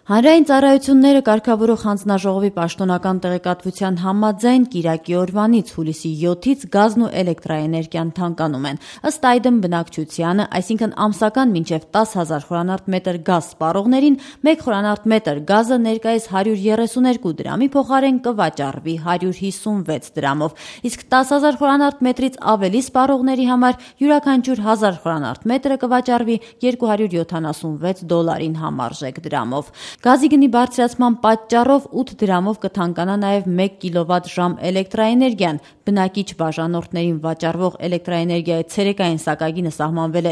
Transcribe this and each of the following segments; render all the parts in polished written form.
Հանրային ծառայությունները կարգավորող հանձնաժողովի պաշտոնական տեղեկատվության համաձայն կիրակի օրվանից հուլիսի 7-ից գազն ու էլեկտրաէներգիան թանկանում են։ Ըստ այդմ բնակչությանը, այսինքն ամսական մինչև 10,000 խորանարդ մետր գազ սպառողներին 1 խորանարդ մետր գազը ներկայիս 132 դրամի փոխարեն կվաճառվի 156 դրամով, իսկ 10,000 խորանարդ մետրից ավելի սպառողների համար յուրաքանչյուր 1000 խորանարդ մետրը կվաճառվի $276 համարժեք դրամով։ Գազի գնի բարձրացման պատճառով 8 դրամով կթանկանա նաև 1 կիլովատ-ժամ էլեկտրաէներգիան։ Բնակիչ բաժանորդներին վաճառվող էլեկտրաէներգիայի ցերեկային սակագինը սահմանվել է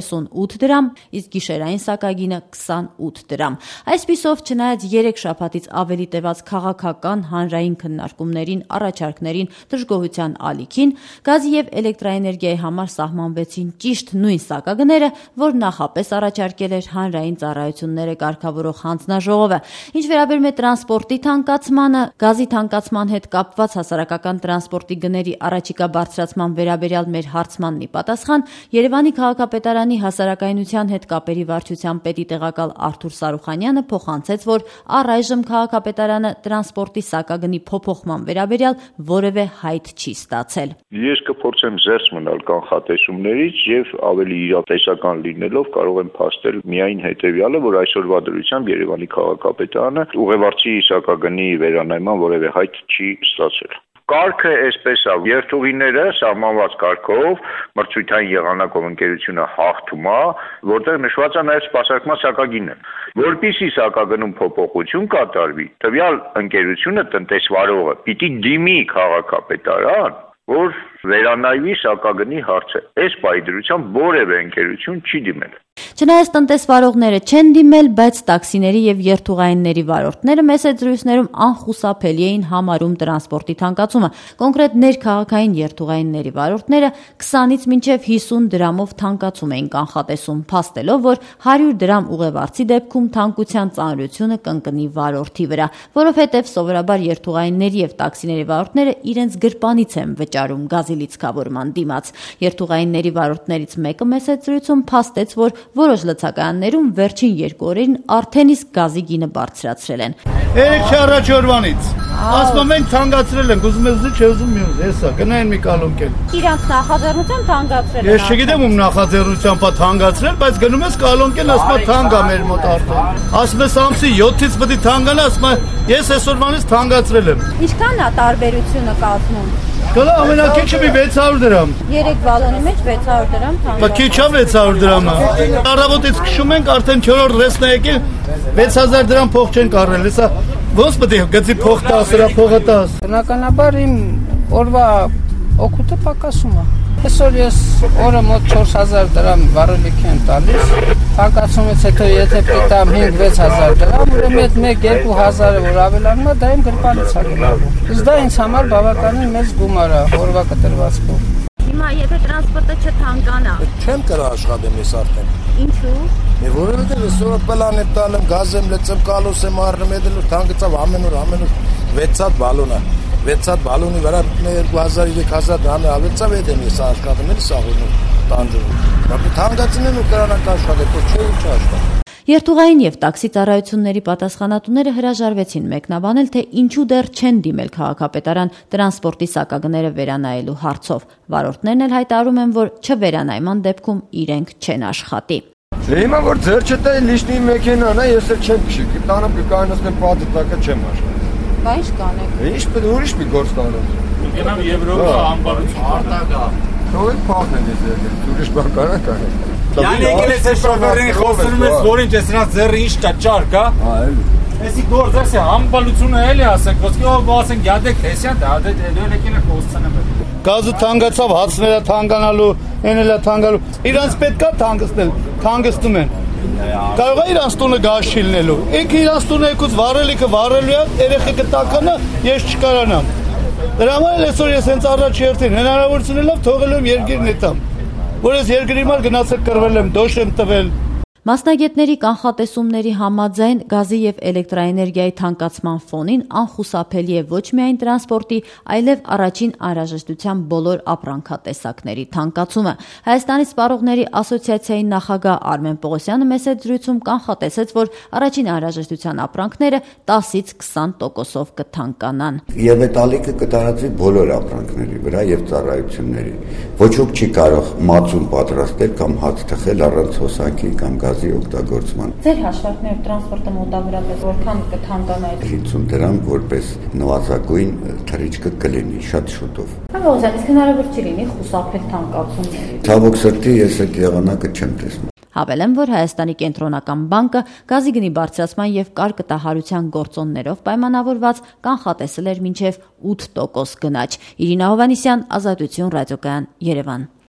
38 դրամ, իսկ գիշերային սակագինը 28 դրամ։ Այսպիսով, չնայած 3 շաբաթից ավելի տևած քաղաքական հանրային քննարկումներին, առաջարկներին, դժգոհության ալիքին, գազի եւ էլեկտրաէներգիայի համար սահմանվեցին ճիշտ նույն սակագները, որ նախապես առաջարկել էր հանրային ծառայությունները կարգավորող հանձնաժողովը։ Ինչ վերաբերում է տրանսպորտի թանկացմանը, գազի թանկացման հետ կապված հասարակական տրանսպորտի գների առաջիկա բարձրացման վերաբերյալ մեր հարցմանն ի պատասխան Երևանի քաղաքապետարանի հասարակայնության հետ կապերի վարչության պետի տեղակալ Արթուր Սարուխանյանը փոխանցեց, որ առայժմ քաղաքապետարանը տրանսպորտի սակագնի փոփոխման վերաբերյալ որևէ հայտ չի ստացել։ Ես կփորձեմ զերծ մնալ կանխատեսումներից եւ ավելի իրատեսական լինելով կարող եմ փաստել միայն հետեւյալը, որ այսօրվա դրությամբ Երևանի քաղաքապետարանը ուղևորցի սակագնի վերանայման որևէ հայտ չի ստացել։ Կարգը այսպես է, երթուղիները սահմանված կարգով մրցույթային եղանակով ընկերությունը հաղթում է, որտեղ նշված է նաև սպասարկման սակագինը։ Որպեսզի սակագնում փոփոխություն կատարվի, տվյալ ընկերությունը տնտեսվարողը պիտի դիմի քաղաքապետարան, որ վերանայվի սակագնի հարցը։ Այս պայդրությամբ որևէ ընկերություն չի դիմել։ Չնայած տնտեսվարողները չեն դիմել, բայց տաքսիների եւ երթուղայինների վարորդները մեսեջրույցներում անխուսափելի էին համարում տրանսպորտի թանկացումը։ Կոնկրետ ներքաղաքային երթուղայինների վարորդները 20-ից մինչև 50 դրամով թանկացում էին կանխատեսում, փաստելով, որ 100 դրամ ուղևորցի դեպքում թանկության ծանրությունը կընկնի վարորդի վրա, որովհետև սովորաբար երթուղայինների եւ տաքսիների վարորդները իրենց գրպանից են վճարում գազի լիցքավորման դիմաց։ Երթուղայինների վարորդներից մեկը մեսեջրույցում փաստեց, որ որոշ լցակայաններում վերջին 2 օրերին արդեն իսկ գազի գինը բարձրացրել են։ Երեք առաջ օրվանից։ Ասում են թանկացրել են, ուզում ես չէ ուզում մյուս, հեսա, գնային մի կալոնկել։ Իրանց նախաձեռնությամբ թանկացրել են։ Ես չգիտեմ ում նախաձեռնությամբ է թանկացրել, բայց գնում ես կալոնկել, ասում է թանկ է մեր մոտ արդեն։ Ասում ես ամսի 7-ից պետք է թանկանա, ասում է ես այսօրվանից թանկացրել եմ։ Ինչքան է տարբերությունը կազմում։ Գալա ամենակիչը մի 600 դրամ։ 3 բալոնի մեջ 600 դրամ թանկ։ Բա քիչ է 600 դրամը։ Առավոտից քշում ենք, արդեն 4-րդ ռեսն է եկել, 6000 դրամ փող չեն կառնել, հեսա ոնց պետք է գծի փող տաս, հրա փողը տաս։ Բնականաբար իմ օրվա օգուտը պակասում է։ Այսօր ես օրը մոտ 4000 դրամ վարելիք եմ տալիս, թանկացումից հետո եթե պիտամ 5-6000 դրամ, ուրեմն 1-2000-ը որ ավելանում է, դա իմ գրպանից է գնալու։ Իսկ դա ինձ համար բավականին մեծ գումար է օրվա կտրվածքով։ Հիմա եթե տրանսպորտը չթանկանա, չեմ կարող աշխատեմ ես արդեն։ Ինչու՞։ Որովհետև այսօր պլան եմ տալում, գազ եմ լցում, կալոս եմ առնում, եդել թանկացավ ամեն օր 6 հատ բալոն է։ 6 հատ բալոնի վրա 2000-3000 դրամ ավելցավ եդ եմ ես աշխատում, էլի սաղորում տանջում։ Բայց թանկացնեն ու կրանակ աշխատել, չէ՞ ինչ աշխատել։ Երթուղային եւ տաքսի ծառայությունների պատասխանատուները հրաժարվեցին մեկնաբանել, թե ինչու դեռ չեն դիմել քաղաքապետարան տրանսպորտի սակագները վերանայելու հարցով։ Վարորդներն էլ հայտարարում են, որ չվերանայման դեպքում իրենք չեն աշխատի։ Հիմա որ ձեր չտա լիշնի մեքենան է, ես էլ չեմ քշի, տանը կկանացնեմ պատը տակը չեմ աշխատի։ Բա ինչ կանեք։ Ինչ պետք է ուրիշ մի գործ կանեմ։ Գնամ Եվրոպա անբարություն արտակա։ Թող փոխեն ես ուրիշ բան կանեմ։ Յան եկել ես շոֆերին խոսում ես, որ ինչ է սրանց ձեռը ինչ կա ճար կա։ Հա, էլի։ Էսի գործ ասի համբալությունը էլի ասենք, ոսկի ով ասենք գադեք հեսյան, դա դե եկել է խոսցնեմ։ Գազը թանկացավ, հացները թանկանալու, էնելա թանկալու։ Իրանց պետքա թանկացնել, թանկացնում են։ Կարող է իրանց տունը գազ չլինելու։ Ինքը իրանց տունը եկուց վառելիքը վառելու է, երեխեքը տականա, ես չկարանամ։ Դրա համար այսօր ես հենց առաջ երթին հնարավորություն ելավ թողել եմ երկիրն էտամ։ Որ ես երկրի մար գնացել կռվել եմ, դոշ եմ տվել։ Մասնագետների կանխատեսումների համաձայն գազի եւ էլեկտրաէներգիայի թանկացման ֆոնին անխուսափելի է ոչ միայն տրանսպորտի, այլև առաջին անհրաժեշտության բոլոր ապրանքատեսակների թանկացումը։ Հայաստանի սպառողների ասոցիացիայի նախագահ Արմեն Պողոսյանը մեծ զրույցում կանխատեսեց, որ առաջին անհրաժեշտության ապրանքները 10-ից 20%-ով կթանկանան։ Եվ այդ ալիքը կտարածվի բոլոր ապրանքների վրա եւ ծառայությունների։ Ոչ ոք չի կարող մածուն պատրաստել կամ հաց թխել առանց հոսանքի կամ գազի օգտագործման։ Ձեր հաշվարկներով տրանսպորտը մոտավորապես որքան կթանկանա։ 50 դրամ որպես նվազագույն թռիչքը կլինի շատ շուտով։ Հաղորդան, իսկ հնարավոր չի լինի խուսափել թանկացումների։ Ցավոք սրտի ես այդ եղանակը չեմ տեսնում։ Հավելեմ, որ Հայաստանի կենտրոնական բանկը գազի գնի բարձրացման եւ կարգտահարության գործոններով պայմանավորված կանխատեսել էր մինչեւ 8% գնաճ։ Իրինա Հովհաննիսյան, Ազատություն ռադիոկայան, Երևան։